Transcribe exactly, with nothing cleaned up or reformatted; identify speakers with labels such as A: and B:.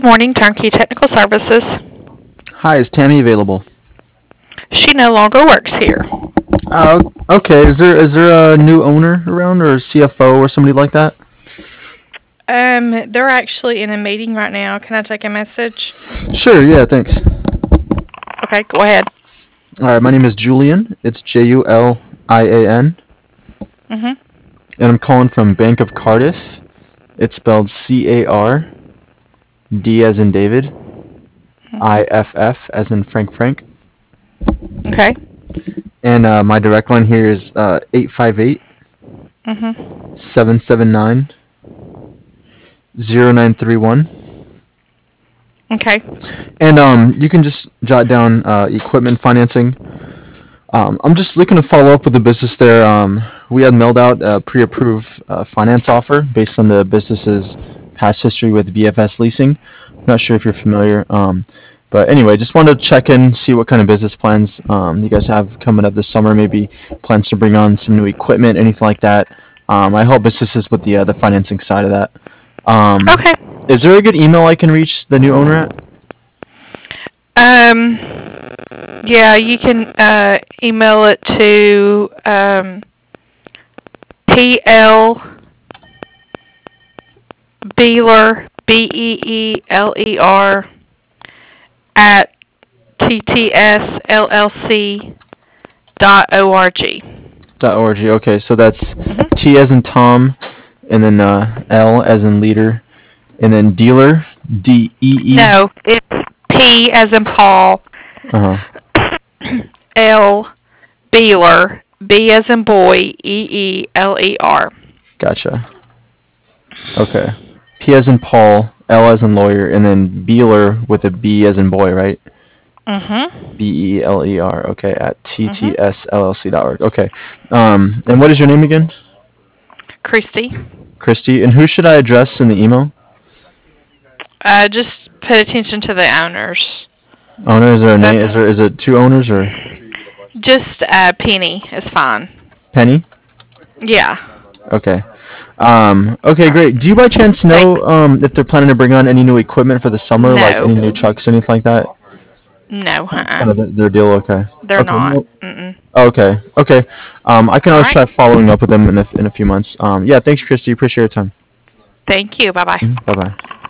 A: Good morning, Turnkey Technical Services.
B: Hi, is Tammy available?
A: She no longer works here.
B: Uh, okay. Is there is there a new owner around or a C F O or somebody like that?
A: Um, they're actually in a meeting right now. Can I take a message?
B: Sure. Yeah. Thanks.
A: Okay, go ahead.
B: All right. My name is Julian. It's J U L I A N,
A: Mhm.
B: and I'm calling from Bank of Cardiff. It's spelled C A R D as in David, I F F as in Frank Frank,
A: Okay.
B: and uh, my direct line here is uh, eight five eight
A: Mhm.
B: seven seven nine zero nine three one.
A: Okay.
B: And um, you can just jot down uh, equipment financing. Um, I'm just looking to follow up with the business there. Um, we had mailed out a pre-approved uh, finance offer based on the business's past history with B F S Leasing. I'm not sure if you're familiar, um, but anyway, just wanted to check in, see what kind of business plans um, you guys have coming up this summer. Maybe plans to bring on some new equipment, anything like that. Um, I help businesses with the uh, the financing side of that. Um,
A: Okay.
B: is there a good email I can reach the new owner at?
A: Um, yeah, you can uh, email it to um, P L Beeler, B E E L E R, at T T S L L C dot O R G.
B: Dot .org. Okay, so that's
A: Mhm.
B: T as in Tom, and then uh, L as in leader, and then dealer, D E E.
A: No, it's P as in Paul,
B: Uh huh.
A: L Beeler, B as in boy, E E L E R.
B: Gotcha. Okay. P as in Paul, L as in lawyer, and then Beeler with a B as in boy, right?
A: Mhm.
B: B E L E R. Okay, at
A: Mhm.
B: T T S L L C dot org. Okay. Um, and what is your name again?
A: Christy.
B: Christy. And who should I address in the email?
A: Uh, just pay attention to the owners.
B: Owner? Is there a
A: That's
B: name? Is there is it two owners or
A: just uh, Penny is fine.
B: Penny?
A: Yeah.
B: Okay. Um, okay, great. Do you by chance
A: Thanks.
B: know um, if they're planning to bring on any new equipment for the summer, like
A: No.
B: any new trucks or anything like that?
A: No,
B: That's
A: uh-uh.
B: kind of their their deal. Okay.
A: They're
B: Okay.
A: not.
B: No.
A: Mm-mm.
B: Okay. Okay. Um, I can
A: All
B: always
A: right.
B: try following up with them in a, in a few months. Um, yeah. Thanks, Christy. Appreciate your time.
A: Thank you. Bye-bye.
B: Bye bye.